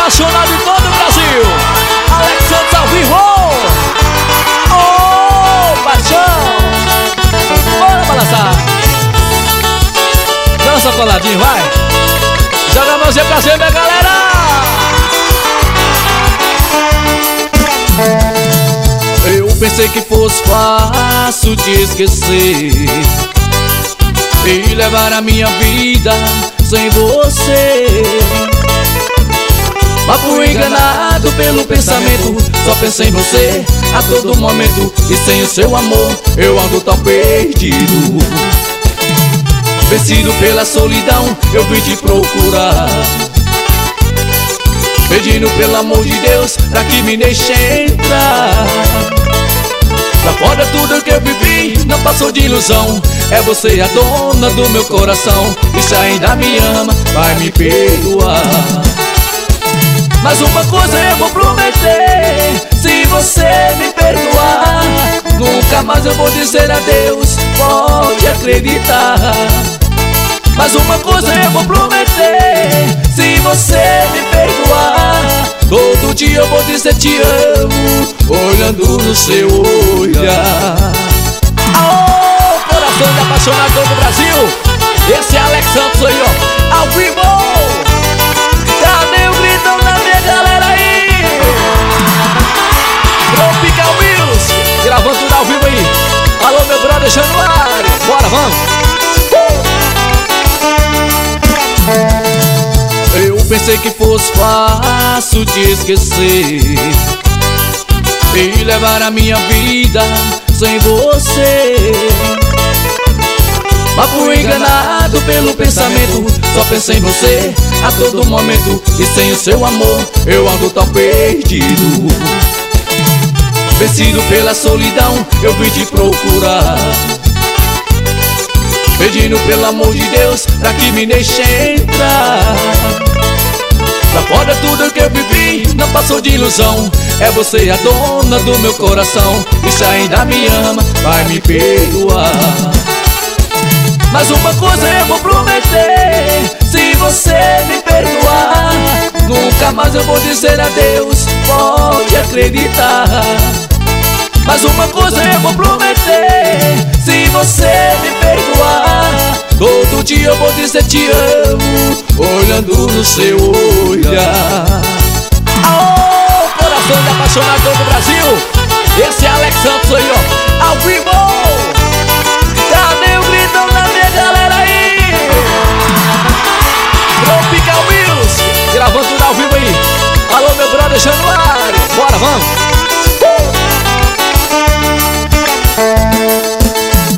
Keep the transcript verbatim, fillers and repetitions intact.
apaixonado em todo o Brasil. Alex Santos ao vivo. Oh, paixão. Bora balançar. Dança coladinho, vai. Joga a mãozinha pra cima, galera. Eu pensei que fosse fácil te esquecer e levar a minha vida sem você, mas fui enganado pelo pensamento. Só pensei em você a todo momento, e sem o seu amor eu ando tão perdido. Vencido pela solidão eu vim te procurar, pedindo pelo amor de Deus pra que me deixe entrar. Pra fora tudo que eu vivi não passou de ilusão. É você a dona do meu coração, e se ainda me ama vai me perdoar. Mas uma coisa eu vou prometer: se você me perdoar, nunca mais eu vou dizer adeus, pode acreditar. Mas uma coisa eu vou prometer: se você me perdoar, todo dia eu vou dizer te amo, olhando no seu olhar. Aô, coração de apaixonado do Brasil, esse é Alex Santos aí, ó, ao vivo. Cadê o gritão da minha galera aí? Tropical Music, gravando tudo ao vivo aí. Alô, meu brother Januário, bora, vamos. Eu pensei que fosse fácil te esquecer e levar a minha vida sem você, mas fui enganado pelo pensamento. Só pensei em você a todo momento, e sem o seu amor eu ando tão perdido. Vencido pela solidão eu vim te procurar, pedindo pelo amor de Deus pra que me deixe entrar. Pra fora tudo que eu vivi não passou de ilusão. É você a dona do meu coração, e se ainda me ama vai me perdoar. Mas uma coisa eu vou prometer: se você me perdoar, nunca mais eu vou dizer adeus, pode acreditar. Mas uma coisa eu vou prometer: se você me perdoar, todo dia eu vou dizer te amo, olhando no seu olhar. Aô, coração de apaixonado do Brasil, esse é Alex Santos aí, ó, ao vivo. Cadê o gritão da minha galera aí? Tropical Music, gravando tudo ao vivo aí. Alô, meu brother Januário, bora, vamos.